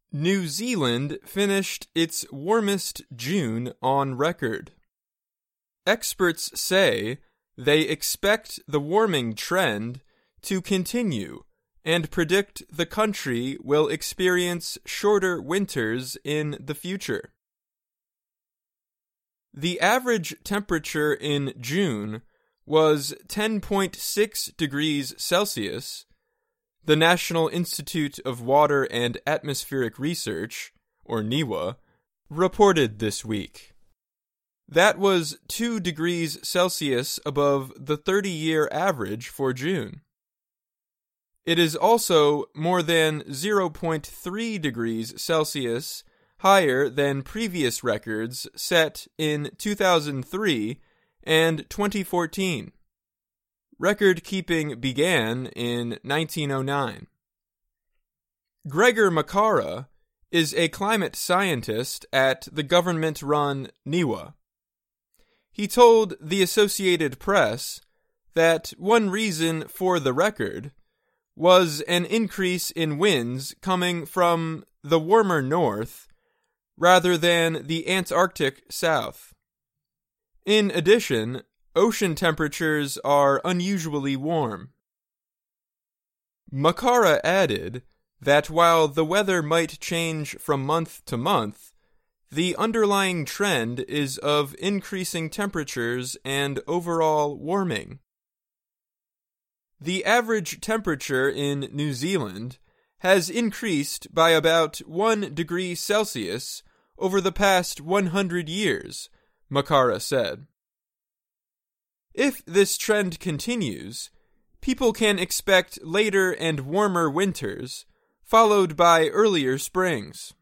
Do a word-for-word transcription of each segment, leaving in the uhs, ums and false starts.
New Zealand finished its warmest June on record. Experts say they expect the warming trend to continue and predict the country will experience shorter winters in the future. The average temperature in June was ten point six degrees Celsius, the National Institute of Water and Atmospheric Research, or NIWA, reported this week. That was two degrees Celsius above the thirty-year average for June. It is also more than zero point three degrees Celsius higher than previous records set in two thousand three and twenty fourteen. Record-keeping began in nineteen oh nine. Gregor Makara is a climate scientist at the government-run NIWA. He told the Associated Press that one reason for the record was an increase in winds coming from the warmer north rather than the Antarctic south. In addition, ocean temperatures are unusually warm. Makara added that while the weather might change from month to month, the underlying trend is of increasing temperatures and overall warming. The average temperature in New Zealand has increased by about one degree Celsius over the past one hundred years, Makara said. If this trend continues, people can expect later and warmer winters, followed by earlier springs.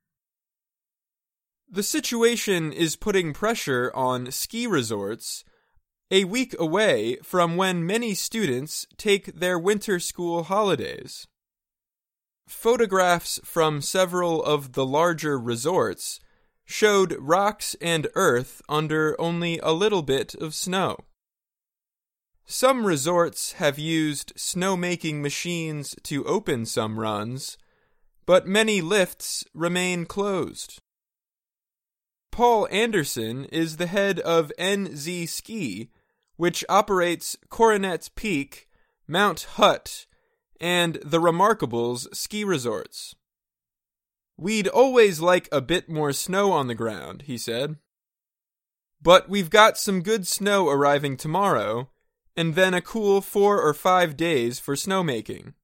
The situation is putting pressure on ski resorts a week away from when many students take their winter school holidays. Photographs from several of the larger resorts showed rocks and earth under only a little bit of snow. Some resorts have used snowmaking machines to open some runs, but many lifts remain closed. Paul Anderson is the head of N Z Ski, which operates Coronet Peak, Mount Hutt, and the Remarkables ski resorts. "We'd always like a bit more snow on the ground," he said. "But we've got some good snow arriving tomorrow, and then a cool four or five days for snowmaking."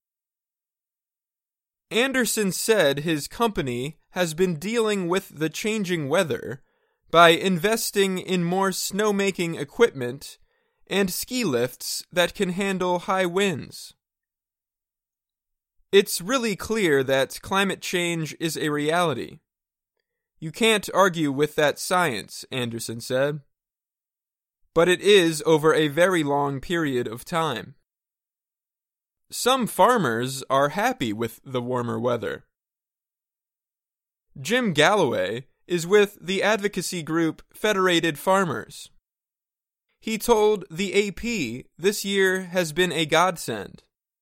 Anderson said his company has been dealing with the changing weather by investing in more snowmaking equipment and ski lifts that can handle high winds. "It's really clear that climate change is a reality. You can't argue with that science," Anderson said. "But it is over a very long period of time." Some farmers are happy with the warmer weather. Jim Galloway is with the advocacy group Federated Farmers. He told the A P this year has been a godsend.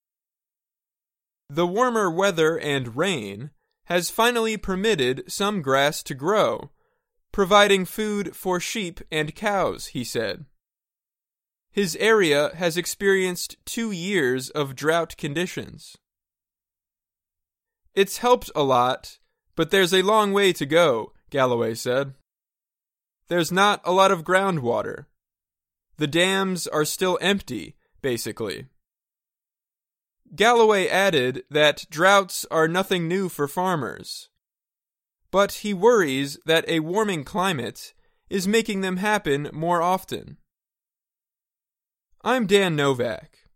"The warmer weather and rain has finally permitted some grass to grow, providing food for sheep and cows," he said. His area has experienced two years of drought conditions. "It's helped a lot, but there's a long way to go," Galloway said. "There's not a lot of groundwater. The dams are still empty, basically." Galloway added that droughts are nothing new for farmers, but he worries that a warming climate is making them happen more often. I'm Dan Novak.